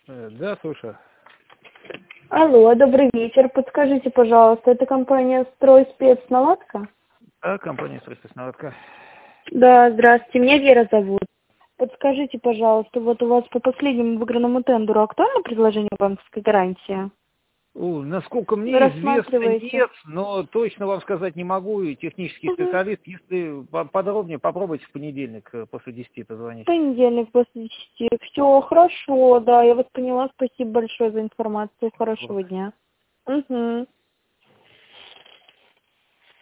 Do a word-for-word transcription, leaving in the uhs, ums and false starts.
Э, Да, слушаю. Алло, добрый вечер. Подскажите, пожалуйста, это компания «Стройспецналадка»? А, компания «Стройспецналадка». Да, здравствуйте, меня Вера зовут. Подскажите, пожалуйста, вот у вас по последнему выигранному тендеру актуально предложение банковской гарантии? У, насколько Вы мне известно, рассматриваете? нет, но точно вам сказать не могу. И технический Угу. специалист, если по- подробнее, попробуйте в понедельник э, после десяти позвонить. Понедельник после десяти. Все, хорошо, да, я вас поняла. Спасибо большое за информацию. Вот. Хорошего дня. Угу.